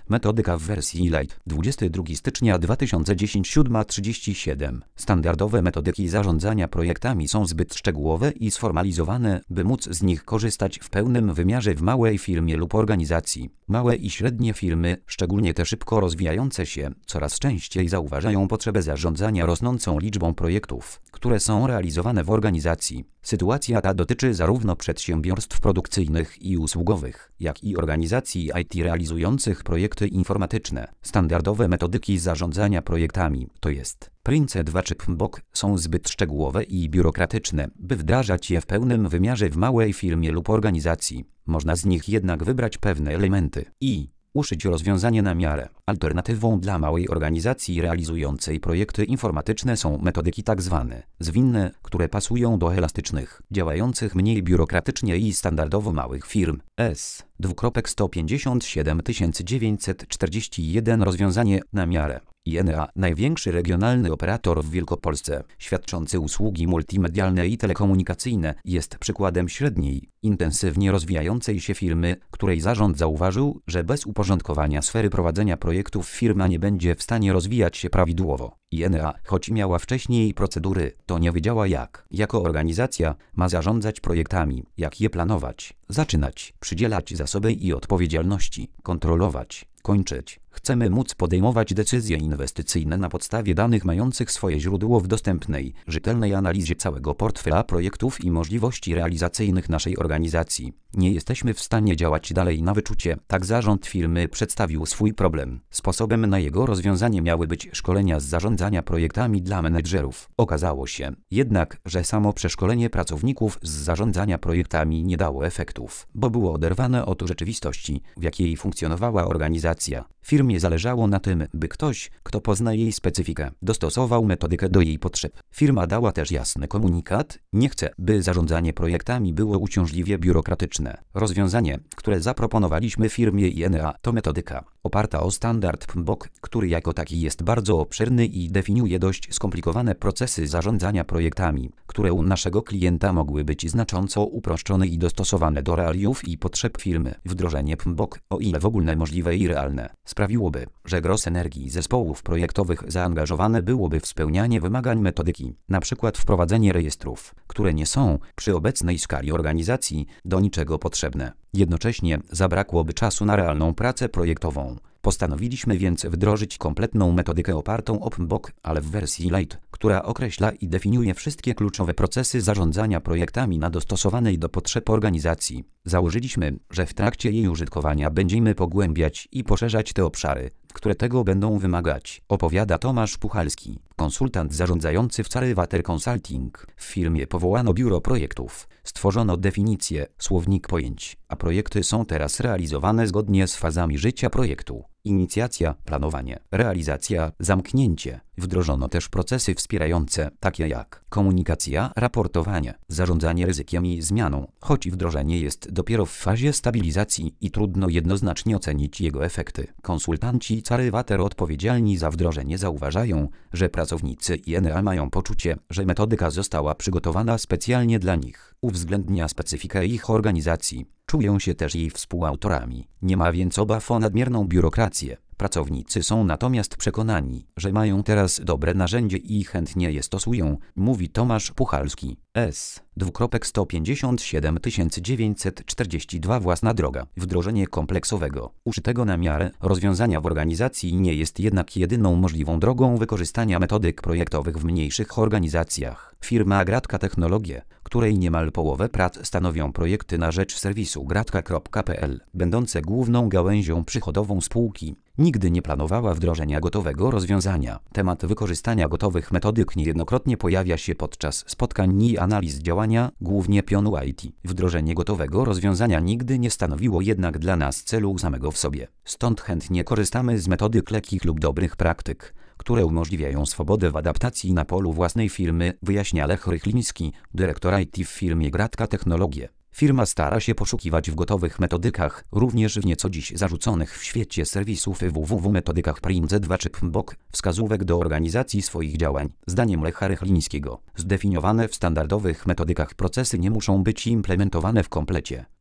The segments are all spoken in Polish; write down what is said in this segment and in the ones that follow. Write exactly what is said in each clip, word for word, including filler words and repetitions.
Metodyka w wersji Light. dwudziestego drugiego stycznia dwa tysiące dziesiątego, siódma trzydzieści siedem. Standardowe metodyki zarządzania projektami są zbyt szczegółowe i sformalizowane, by móc z nich korzystać w pełnym wymiarze w małej firmie lub organizacji. Małe i średnie firmy, szczególnie te szybko rozwijające się, coraz częściej zauważają potrzebę zarządzania rosnącą liczbą projektów, które są realizowane w organizacji. Sytuacja ta dotyczy zarówno przedsiębiorstw produkcyjnych i usługowych, jak i organizacji I T realizujących projekty informatyczne. Standardowe metodyki zarządzania projektami, to jest Prince dwa czy P M B O K, są zbyt szczegółowe i biurokratyczne, by wdrażać je w pełnym wymiarze w małej firmie lub organizacji. Można z nich jednak wybrać pewne elementy i uszyć rozwiązanie na miarę. Alternatywą dla małej organizacji realizującej projekty informatyczne są metodyki tzw. zwinne, które pasują do elastycznych, działających mniej biurokratycznie i standardowo małych firm. S. sto pięćdziesiąt siedem tysięcy dziewięćset czterdzieści jeden rozwiązanie na miarę. I N A, największy regionalny operator w Wielkopolsce, świadczący usługi multimedialne i telekomunikacyjne, jest przykładem średniej, intensywnie rozwijającej się firmy, której zarząd zauważył, że bez uporządkowania sfery prowadzenia projektów firma nie będzie w stanie rozwijać się prawidłowo. I N A, choć miała wcześniej procedury, to nie wiedziała jak, jako organizacja, ma zarządzać projektami, jak je planować, zaczynać, przydzielać zasoby i odpowiedzialności, kontrolować, kończyć. Chcemy móc podejmować decyzje inwestycyjne na podstawie danych mających swoje źródło w dostępnej, rzetelnej analizie całego portfela projektów i możliwości realizacyjnych naszej organizacji. Nie jesteśmy w stanie działać dalej na wyczucie. Tak zarząd firmy przedstawił swój problem. Sposobem na jego rozwiązanie miały być szkolenia z zarządzania projektami dla menedżerów. Okazało się jednak, że samo przeszkolenie pracowników z zarządzania projektami nie dało efektów, bo było oderwane od rzeczywistości, w jakiej funkcjonowała organizacja. Firmie zależało na tym, by ktoś, kto pozna jej specyfikę, dostosował metodykę do jej potrzeb. Firma dała też jasny komunikat: nie chce, by zarządzanie projektami było uciążliwie biurokratyczne. Rozwiązanie, które zaproponowaliśmy firmie I N A, to metodyka oparta o standard P M B O K, który jako taki jest bardzo obszerny i definiuje dość skomplikowane procesy zarządzania projektami, które u naszego klienta mogły być znacząco uproszczone i dostosowane do realiów i potrzeb firmy. Wdrożenie P M B O K, o ile w ogóle możliwe i realne, sprawiłoby, że gros energii zespołów projektowych zaangażowane byłoby w spełnianie wymagań metodyki, np. wprowadzenie rejestrów, które nie są, przy obecnej skali organizacji, do niczego potrzebne. Jednocześnie zabrakłoby czasu na realną pracę projektową. Postanowiliśmy więc wdrożyć kompletną metodykę opartą o P M B O K, ale w wersji Light, która określa i definiuje wszystkie kluczowe procesy zarządzania projektami na dostosowanej do potrzeb organizacji. Założyliśmy, że w trakcie jej użytkowania będziemy pogłębiać i poszerzać te obszary, które tego będą wymagać, opowiada Tomasz Puchalski, konsultant zarządzający w Carywater Consulting. W firmie powołano biuro projektów, stworzono definicję, słownik pojęć, a projekty są teraz realizowane zgodnie z fazami życia projektu. Inicjacja, planowanie, realizacja, zamknięcie. Wdrożono też procesy wspierające, takie jak komunikacja, raportowanie, zarządzanie ryzykiem i zmianą, choć wdrożenie jest dopiero w fazie stabilizacji i trudno jednoznacznie ocenić jego efekty. Konsultanci Carywater odpowiedzialni za wdrożenie zauważają, że pracownicy I N A mają poczucie, że metodyka została przygotowana specjalnie dla nich, uwzględnia specyfikę ich organizacji. Czują się też jej współautorami. Nie ma więc obaw o nadmierną biurokrację. Pracownicy są natomiast przekonani, że mają teraz dobre narzędzie i chętnie je stosują, mówi Tomasz Puchalski. S. sto pięćdziesiąt siedem tysięcy dziewięćset czterdzieści dwa Własna droga. Wdrożenie kompleksowego, uszytego na miarę rozwiązania w organizacji nie jest jednak jedyną możliwą drogą wykorzystania metodyk projektowych w mniejszych organizacjach. Firma Gratka Technologie, której niemal połowę prac stanowią projekty na rzecz serwisu gratka kropka p l, będące główną gałęzią przychodową spółki, nigdy nie planowała wdrożenia gotowego rozwiązania. Temat wykorzystania gotowych metodyk niejednokrotnie pojawia się podczas spotkań i analiz działania, głównie pionu I T. Wdrożenie gotowego rozwiązania nigdy nie stanowiło jednak dla nas celu samego w sobie. Stąd chętnie korzystamy z metodyk lekkich lub dobrych praktyk, które umożliwiają swobodę w adaptacji na polu własnej firmy, wyjaśnia Lech Rychliński, dyrektor I T w firmie Gratka Technologie. Firma stara się poszukiwać w gotowych metodykach, również w nieco dziś zarzuconych w świecie serwisów www metodykach Prince dwa czy P M B O K, wskazówek do organizacji swoich działań. Zdaniem Lecha Rychlińskiego, zdefiniowane w standardowych metodykach procesy nie muszą być implementowane w komplecie.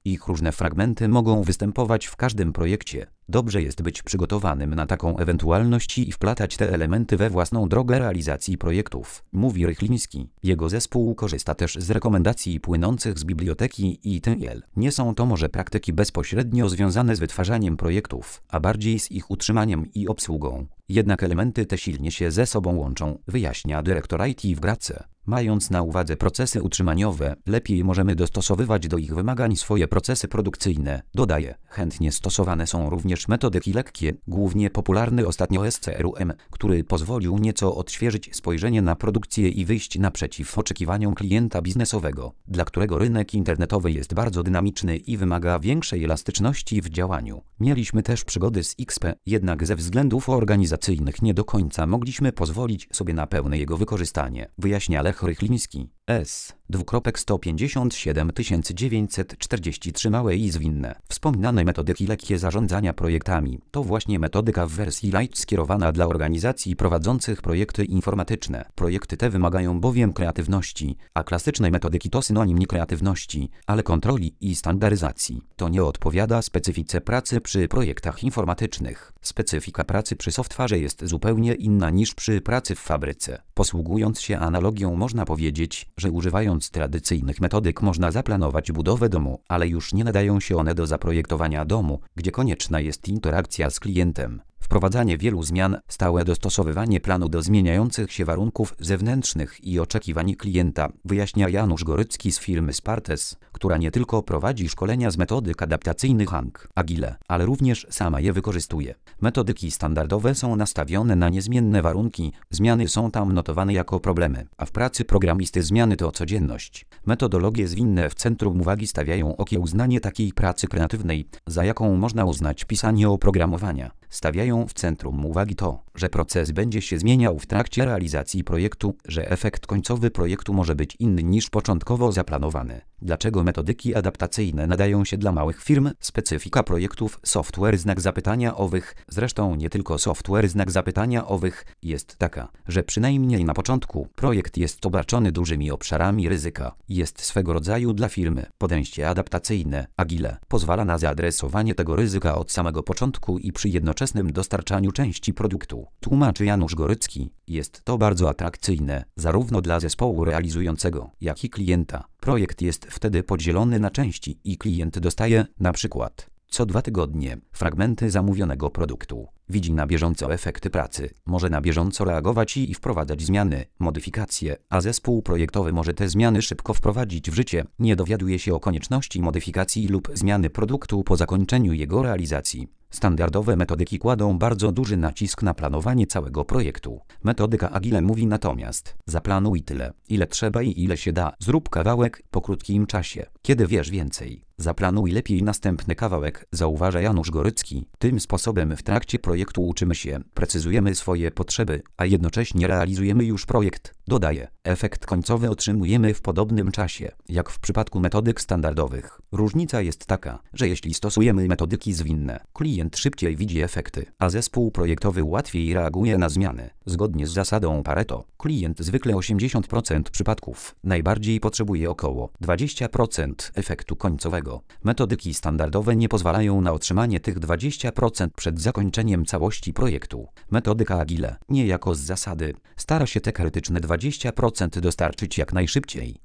Ich różne fragmenty mogą występować w każdym projekcie. Dobrze jest być przygotowanym na taką ewentualność i wplatać te elementy we własną drogę realizacji projektów, mówi Rychliński. Jego zespół korzysta też z rekomendacji płynących z biblioteki I T L. Nie są to może praktyki bezpośrednio związane z wytwarzaniem projektów, a bardziej z ich utrzymaniem i obsługą. Jednak elementy te silnie się ze sobą łączą, wyjaśnia dyrektor I T w Gradce. Mając na uwadze procesy utrzymaniowe, lepiej możemy dostosowywać do ich wymagań swoje procesy produkcyjne. Dodaje, chętnie stosowane są również metodyki lekkie, głównie popularny ostatnio S C R U M, który pozwolił nieco odświeżyć spojrzenie na produkcję i wyjść naprzeciw oczekiwaniom klienta biznesowego, dla którego rynek internetowy jest bardzo dynamiczny i wymaga większej elastyczności w działaniu. Mieliśmy też przygody z X P, jednak ze względów organizacyjnych nie do końca mogliśmy pozwolić sobie na pełne jego wykorzystanie, wyjaśnia Lech Rychliński. S. sto pięćdziesiąt siedem tysięcy dziewięćset czterdzieści trzy małe i zwinne. Wspomniane metodyki lekkie zarządzania projektami to właśnie metodyka w wersji light skierowana dla organizacji prowadzących projekty informatyczne. Projekty te wymagają bowiem kreatywności, a klasyczne metodyki to synonim nie kreatywności, ale kontroli i standaryzacji. To nie odpowiada specyfice pracy przy projektach informatycznych. Specyfika pracy przy softwarze jest zupełnie inna niż przy pracy w fabryce. Posługując się analogią można powiedzieć, że używając tradycyjnych metodyk można zaplanować budowę domu, ale już nie nadają się one do zaprojektowania domu, gdzie konieczna jest interakcja z klientem. Wprowadzanie wielu zmian, stałe dostosowywanie planu do zmieniających się warunków zewnętrznych i oczekiwań klienta, wyjaśnia Janusz Gorycki z firmy Spartes, która nie tylko prowadzi szkolenia z metodyk adaptacyjnych Hank Agile, ale również sama je wykorzystuje. Metodyki standardowe są nastawione na niezmienne warunki, zmiany są tam notowane jako problemy, a w pracy programisty zmiany to codzienność. Metodologie zwinne w centrum uwagi stawiają okiełznanie takiej pracy kreatywnej, za jaką można uznać pisanie oprogramowania. Stawiają w centrum uwagi to, że proces będzie się zmieniał w trakcie realizacji projektu, że efekt końcowy projektu może być inny niż początkowo zaplanowany. Dlaczego metodyki adaptacyjne nadają się dla małych firm? Specyfika projektów software znak zapytania owych, zresztą nie tylko software znak zapytania owych, jest taka, że przynajmniej na początku projekt jest obarczony dużymi obszarami ryzyka. Jest swego rodzaju dla firmy podejście adaptacyjne, agile, pozwala na zaadresowanie tego ryzyka od samego początku i przy jednoczesnym dostarczaniu części produktu. Tłumaczy Janusz Gorycki, jest to bardzo atrakcyjne, zarówno dla zespołu realizującego, jak i klienta. Projekt jest wtedy podzielony na części i klient dostaje, na przykład, co dwa tygodnie, fragmenty zamówionego produktu. Widzi na bieżąco efekty pracy, może na bieżąco reagować i wprowadzać zmiany, modyfikacje, a zespół projektowy może te zmiany szybko wprowadzić w życie, nie dowiaduje się o konieczności modyfikacji lub zmiany produktu po zakończeniu jego realizacji. Standardowe metodyki kładą bardzo duży nacisk na planowanie całego projektu. Metodyka Agile mówi natomiast: zaplanuj tyle, ile trzeba i ile się da. Zrób kawałek po krótkim czasie, kiedy wiesz więcej. Zaplanuj lepiej następny kawałek, zauważa Janusz Gorycki. Tym sposobem w trakcie projektu uczymy się, precyzujemy swoje potrzeby, a jednocześnie realizujemy już projekt. Dodaje, efekt końcowy otrzymujemy w podobnym czasie, jak w przypadku metodyk standardowych. Różnica jest taka, że jeśli stosujemy metodyki zwinne, klient szybciej widzi efekty, a zespół projektowy łatwiej reaguje na zmiany. Zgodnie z zasadą Pareto, klient zwykle osiemdziesiąt procent przypadków najbardziej potrzebuje około dwadzieścia procent efektu końcowego. Metodyki standardowe nie pozwalają na otrzymanie tych dwadzieścia procent przed zakończeniem całości projektu. Metodyka Agile, niejako z zasady, stara się te krytyczne dwadzieścia procent dostarczyć jak najszybciej.